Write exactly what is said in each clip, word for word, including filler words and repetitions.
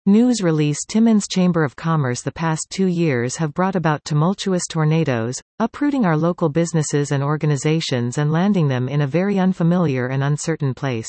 News release Timmins Chamber of Commerce The past two years have brought about tumultuous tornadoes, uprooting our local businesses and organizations and landing them in a very unfamiliar and uncertain place.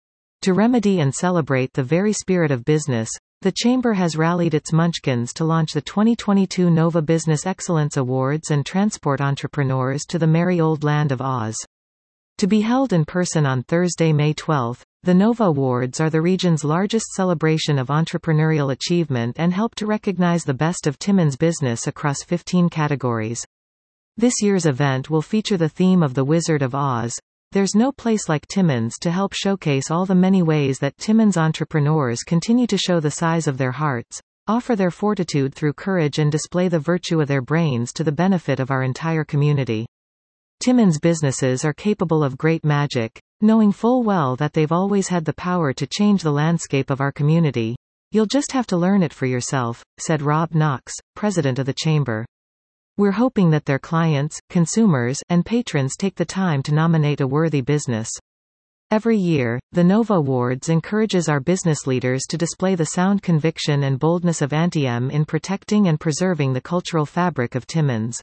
To remedy and celebrate the very spirit of business, the Chamber has rallied its munchkins to launch the twenty twenty-two Nova Business Excellence Awards and transport entrepreneurs to the merry old land of Oz. To be held in person on Thursday, May twelfth, the Nova Awards are the region's largest celebration of entrepreneurial achievement and help to recognize the best of Timmins business across fifteen categories. This year's event will feature the theme of The Wizard of Oz. There's no place like Timmins to help showcase all the many ways that Timmins entrepreneurs continue to show the size of their hearts, offer their fortitude through courage and display the virtue of their brains to the benefit of our entire community. Timmins businesses are capable of great magic, knowing full well that they've always had the power to change the landscape of our community. You'll just have to learn it for yourself, said Rob Knox, president of the Chamber. We're hoping that their clients, consumers, and patrons take the time to nominate a worthy business. Every year, the Nova Awards encourages our business leaders to display the sound conviction and boldness of Antiem in protecting and preserving the cultural fabric of Timmins.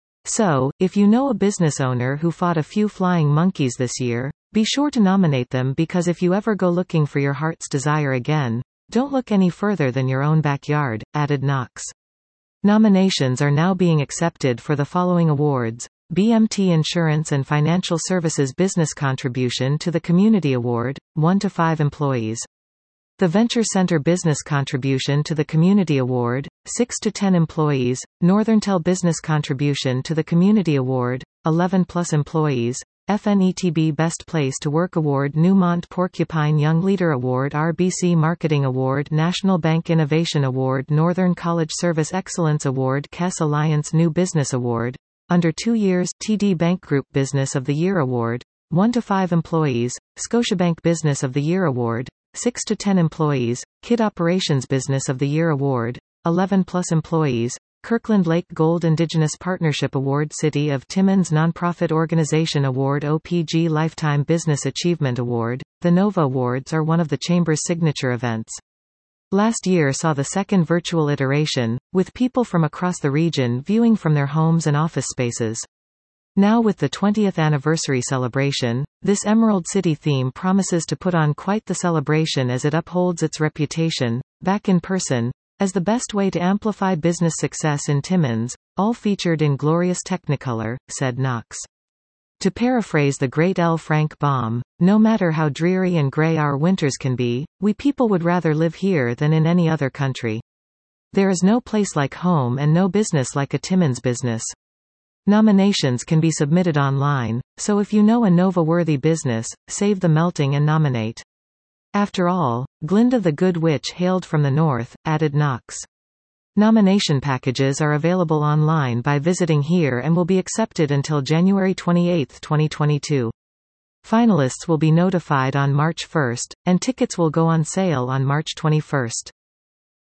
So, if you know a business owner who fought a few flying monkeys this year, be sure to nominate them, because if you ever go looking for your heart's desire again, don't look any further than your own backyard, added Knox. Nominations are now being accepted for the following awards: B M T Insurance and Financial Services Business Contribution to the Community Award, one to five employees. The Venture Center Business Contribution to the Community Award, six to ten employees. Northerntel Business Contribution to the Community Award, eleven plus employees. F N E T B Best Place to Work Award, Newmont Porcupine Young Leader Award, R B C Marketing Award, National Bank Innovation Award, Northern College Service Excellence Award, K E S Alliance New Business Award. Under two years, T D Bank Group Business of the Year Award, one to five employees. Scotiabank Business of the Year Award, six to ten employees. K I D Operations Business of the Year Award, eleven plus employees. Kirkland Lake Gold Indigenous Partnership Award, City of Timmins Nonprofit Organization Award, O P G Lifetime Business Achievement Award. The Nova Awards are one of the Chamber's signature events. Last year saw the second virtual iteration, with people from across the region viewing from their homes and office spaces. Now, with the twentieth anniversary celebration, this Emerald City theme promises to put on quite the celebration as it upholds its reputation, back in person, as the best way to amplify business success in Timmins, all featured in glorious Technicolor, said Knox. To paraphrase the great L. Frank Baum, no matter how dreary and grey our winters can be, we people would rather live here than in any other country. There is no place like home and no business like a Timmins business. Nominations can be submitted online, so if you know a Nova-worthy business, save the melting and nominate. After all, Glinda the Good Witch hailed from the north, added Knox. Nomination packages are available online by visiting here and will be accepted until January twenty-eighth, twenty twenty-two. Finalists will be notified on March first, and tickets will go on sale on March twenty-first.